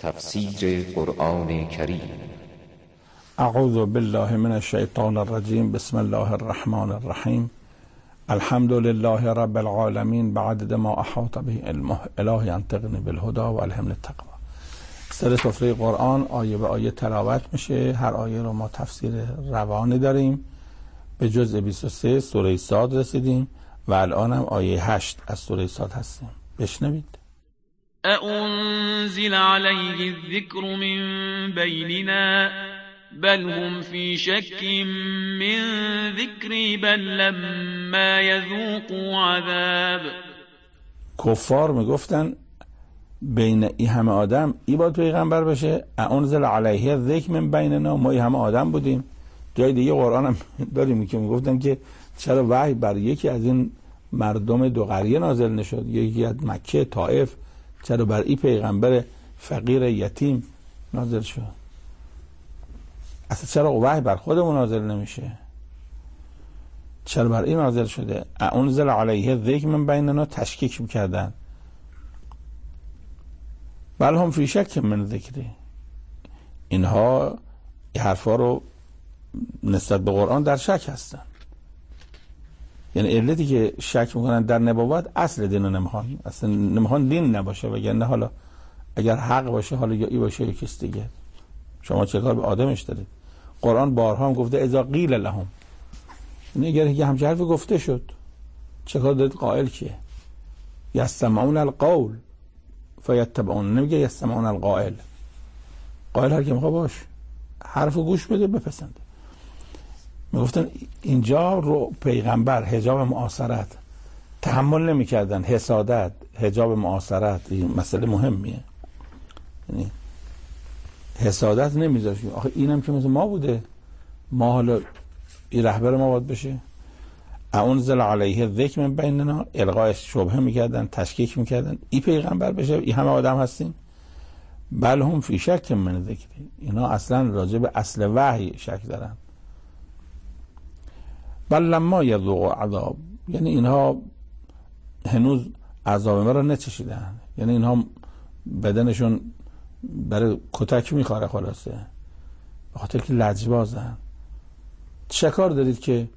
تفسیر قرآن کریم. اعوذ بالله من الشیطان الرجیم. بسم الله الرحمن الرحیم. الحمد لله رب العالمین بعدد ما احاط به علمه. الهی انطقنی بالهدى و الهمنی التقوی. سر سفره قرآن آیه به آیه تلاوت میشه. هر آیه رو ما تفسیر روانی داریم. به جزء 23 سوره صاد رسیدیم و الان هم آیه 8 از سوره صاد هستیم. بشنوید. أأنزل عليه الذكر من بيننا بل هم في شك من ذكري بل لما يذوقوا عذاب. کفار میگفتن بین این همه آدم ای باید پیغمبر بشه. أنزل علیه الذکر من بیننا، ما این همه آدم بودیم. جای دیگه قرآن هم داریم که میگفتن که چرا وحی بر یکی از این مردم دو قریه نازل نشد، یکی از مکه طائف، چرا بر این پیغمبر فقیر یتیم نازل شد؟ اصلا چرا وحی بر خودمون نازل نمیشه؟ چرا بر این نازل شده؟ أنزل علیه الذکر من بیننا، تشکیک میکردن. بل هم فی شک من ذکری، اینها این حرفا رو نسبت به قرآن در شک هستن. یعنی علتی که شک میکنن در نبوت اصل دین رو نمیخوان، اصلا نمیخوان دین نباشه، وگرنه حالا اگر حق باشه حالا یا ای باشه یا کس دیگه، شما چه کار به آدمش دارید؟ قرآن بارها هم گفته اذا قیل لهم، یعنی اگر یه همچه حرفی گفته شد چه کار دارید؟ قائل کیه؟ یستمعون القول فیتبعون، نمیگه یستمعون القائل. قائل هر کی میخواد باش، حرفو گوش بده بپسنده. میگفتن اینجا رو پیغمبر حجاب معاصرت تحمل نمیکردن، حسادت، حجاب معاصرت این مسئله مهمیه. یعنی حسادت نمیذاشت. آخه اینم که مثل ما بوده، ما حالا این رهبر ما باید بشه. أنزل علیه الذکر من بیننا، الغای شبهه میکردن، تشکیک میکردن این پیغمبر بشه، این همه آدم هستیم. بل هم فی شک من ذکری، اینا اصلا راجع به اصل وحی شک دارن. بل لما یذوقوا عذاب، یعنی اینها هنوز عذاب ما رو نچشیدن، یعنی اینها بدنشون برای کتک میخوره، خلاصه به خاطر که لجبازن. چه کار دارید که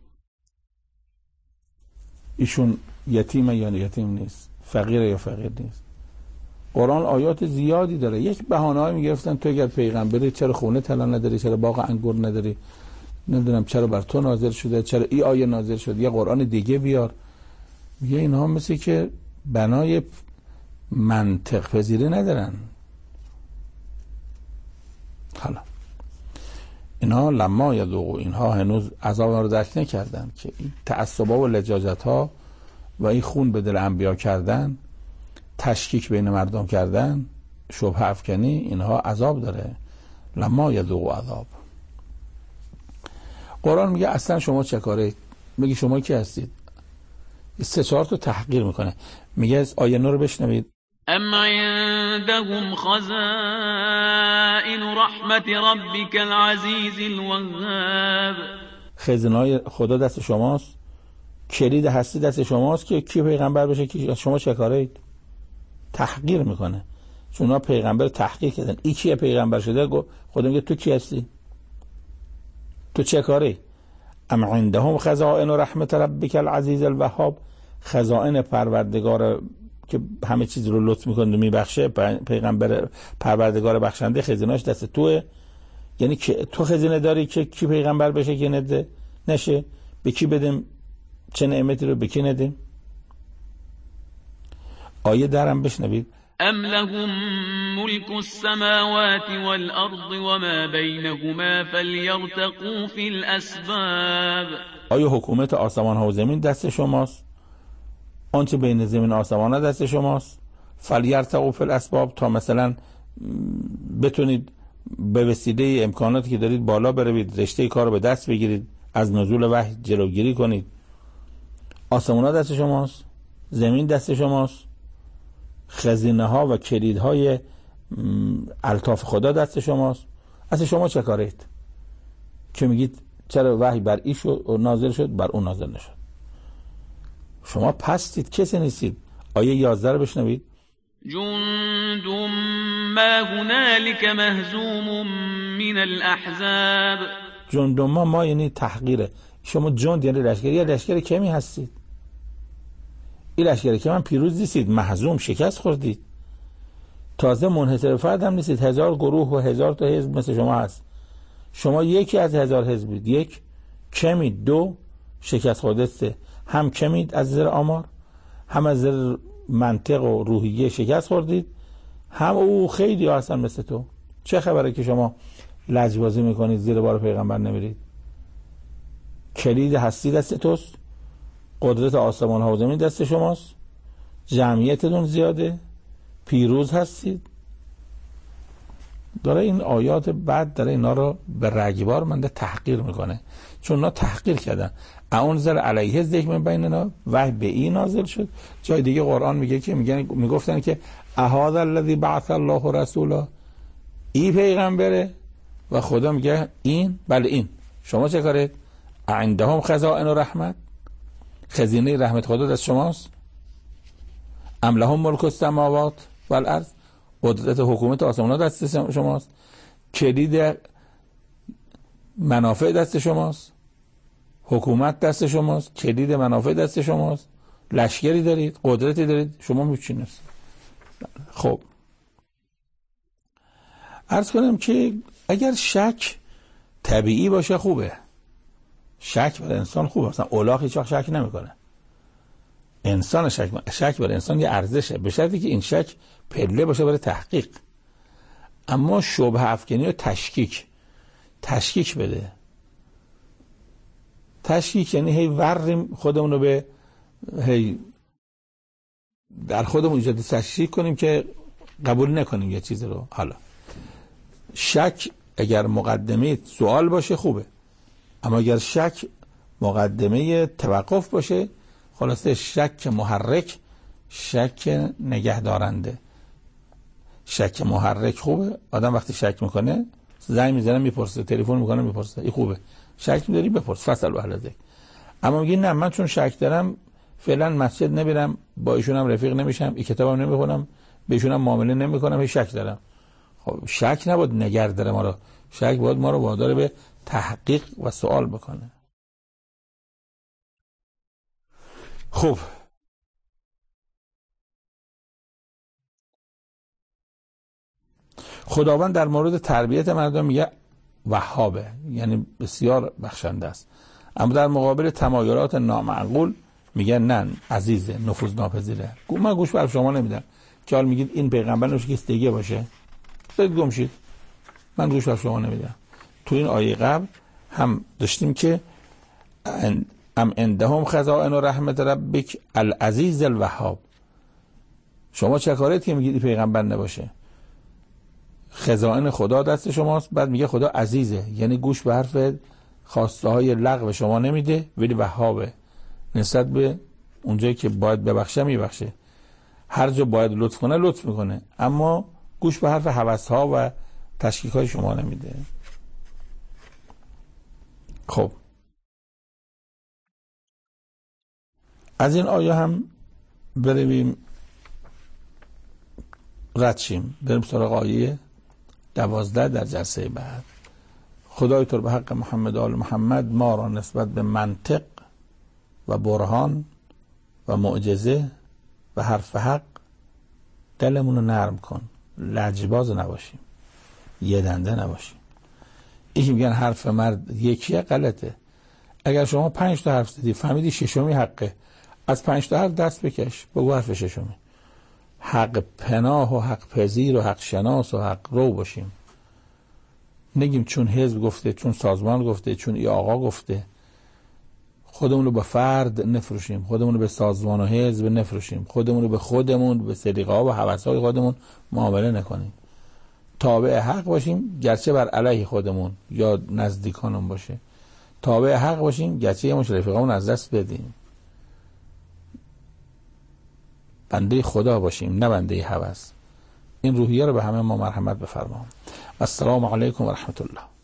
ایشون یتیمه یا یتیم نیست، فقیره یا فقیر نیست؟ قرآن آیات زیادی داره. یک بهانه‌ای میگرفتن تو اگر پیغمبری چرا خونه طلا نداری، چرا باغ انگور نداری، نمیدونم چرا بر تو نازل شده، چرا این آیه نازل شد، یه قرآن دیگه بیار. میگه اینها مثل که بنای منطق پذیری ندارن. حالا اینها لما یذوقوا، اینها هنوز عذاب رو درک نکردن که این تعصب‌ها و لجاجت‌ها و این خون به دل انبیا کردن، تشکیک بین مردم کردن، شبهه افکنی، اینها عذاب داره. لما یذوقوا عذاب. قرآن میگه اصلا شما چه کاره؟ میگه شما کی هستید؟ 3-4 تا تحقیر میکنه. میگه از آیه 9 رو بشنوید. ام عندهم خزائن رحمت ربک العزیز الوهاب. خزانه‌های خدا دست شماست، کلید هستی دست شماست که کی پیغمبر بشه، کی شما چه کاره اید؟ تحقیر میکنه. چون اونا پیغمبر تحقیر کردن. این کیه پیغمبر شده؟ خدا میگه تو کی هستی؟ تو چه کاری؟ ام عندهم خزائن رحمت ربک العزیز الوهاب، خزائن پروردگار که همه چیز رو لطف میکنه و میبخشه، پیغمبر پروردگار بخشنده، خزینه‌اش دست توه. یعنی که تو خزینه داری که کی پیغمبر بشه که نده نشه، به کی بدیم چه نعمتی رو به کی ندیم. آیه درم بشنوید. ام لهم ملك السماوات والارض وما بينهما فليرتقوا في الاسباب. آیا حکومت آسمان ها و زمین دست شماست؟ آنچه بین زمین و آسمان ها دست شماست؟ فلیرتقوا فی الاسباب، تا مثلا بتونید به وسیله امکاناتی که دارید بالا بروید، رشته کار رو به دست بگیرید، از نزول وحی جلوگیری کنید. آسمان ها دست شماست، زمین دست شماست، خزینه ها و کلید های الطاف خدا دست شماست. اصلا شما چه کارید که میگید چرا وحی بر این شد و نازل شد بر اون نازل نشد؟ شما پستید، کسی نیستید. آیه 11 رو بشنوید. جند ما هنالك مهزوم من الاحزاب. جند ما یعنی تحقیره. شما جند یعنی لشکر، یا لشکر کمی هستید. این لشکر کمی هم پیروز نیستید، مهزوم شکست خوردید. تازه منحصر فرد هم نیستید، 1000 گروه و 1000 تا حزب مثل شما هست. شما یکی از 1000 حزبید. یک کمید، دو شکست خورده است. هم کمید از نظر آمار، هم از نظر منطق و روحیه شکست خوردید، هم او خیلی هستن مثل تو. چه خبره که شما لجبازی میکنید زیر بار پیغمبر نمیرید؟ کلید هستی دست توست، قدرت آسمان ها و زمین دست شماست، جمعیتتون زیاده، پیروز هستید. داره این آیات بعد داره اینا رو به رگبار منده تحقیر میکنه، چون اینا تحقیر کردن. انزل علیه ذکر من بیننا، وحی به این نازل شد. جای دیگه قرآن میگه که میگفتن که اهذا الذی بعث الله رسولا، این پیغمبره، و خدا میگه این، بله این. شما چه کارید؟ عندهم خزائن رحمت، خزینه رحمت خدا دست شماست. ام لهم ملک السماوات والارض، قدرت حکومت آسمان ها دست شماست. کلید منافع دست شماست، حکومت دست شماست، کلید منافع دست شماست، لشکری دارید، قدرتی دارید، شما میچین نیست. خب عرض کنم که اگر شک طبیعی باشه خوبه. شک برای انسان خوبه. مثلا الاغ هیچ وقت شک نمیکنه. انسان شک برای انسان یه ارزشه، به شرطی که این شک پله باشه برای تحقیق. اما شبهه افکنی و تشکیک بده. تشکیک یعنی هی وریم خودمون رو به در خودمون ایجاد تشکیک کنیم که قبول نکنیم یه چیز رو. حالا شک اگر مقدمه سوال باشه خوبه، اما اگر شک مقدمه توقف باشه، خلاصه شک محرک، شک نگهدارنده. شک محرک خوبه. آدم وقتی شک میکنه زنگ میزنه میپرسه، تلفن میکنه میپرسه، این خوبه. شک می‌داری بپرس، فصل اهل ذکر. اما میگی نه من چون شک دارم فعلا مسجد نمیرم، با ایشونم رفیق نمیشم، این کتابم نمیخونم، به ایشونم معامله نمیکنم، هی شک دارم. خب شک نباید نگرد داره ما رو، شک باید ما رو وادار به تحقیق و سوال بکنه. خب خداوند در مورد تربیت مردم میگه وهابه، یعنی بسیار بخشنده است. اما در مقابل تمایلات نامعقول میگه نه عزیزه، نفوذ ناپذیره. من گوش بر شما نمیدم که حال میگید این پیغمبر نمیشه که استیگه باشه، برید گم شید، من گوش بر شما نمیدم. تو این آیه قبل هم داشتیم که ام عندهم خزائن رحمت ربک العزیز الوهاب. شما چه کارید که میگید این پیغمبر نباشه؟ خزائن خدا دست شماست. بعد میگه خدا عزیزه، یعنی گوش به حرف خواسته های لغو شما نمیده، ولی وهابه، نسبت به اونجایی که باید ببخشه میبخشه، هر جا باید لطف کنه لطف میکنه، اما گوش به حرف هوس ها و تشکیک های شما نمیده. خب از این آیه هم بریم رد شیم، بریم سراغ آیه 12 در جلسه بعد. خدای تو به حق محمد آل محمد ما را نسبت به منطق و برهان و معجزه و حرف حق دلمون رو نرم کن، لجباز نباشیم، یه دنده نباشیم. این میگن حرف مرد یکیه، غلطه. اگر شما 5 تا حرف زدی فهمیدی ششمی حقه، از 5 تا حرف دست بکش، بگو حرف ششمی. حق پناه و حق پذیر و حق شناس و حق رو باشیم. نگیم چون حزب گفته، چون سازمان گفته، چون ای آقا گفته، خودمون رو به فرد نفروشیم، خودمون رو به سازمان و حزب نفروشیم، خودمون رو به خودمون، به سلیقه ها و هوس‌های خودمون معامله نکنیم. تابع حق باشیم گرچه بر علیه خودمون یا نزدیکانمون باشه. تابع حق باشیم گرچه یه مش رفیقامون از دست بدیم. بنده خدا باشیم نه بنده هوس. این روحیه رو به همه ما مرحمت بفرما. السلام علیکم و رحمت الله.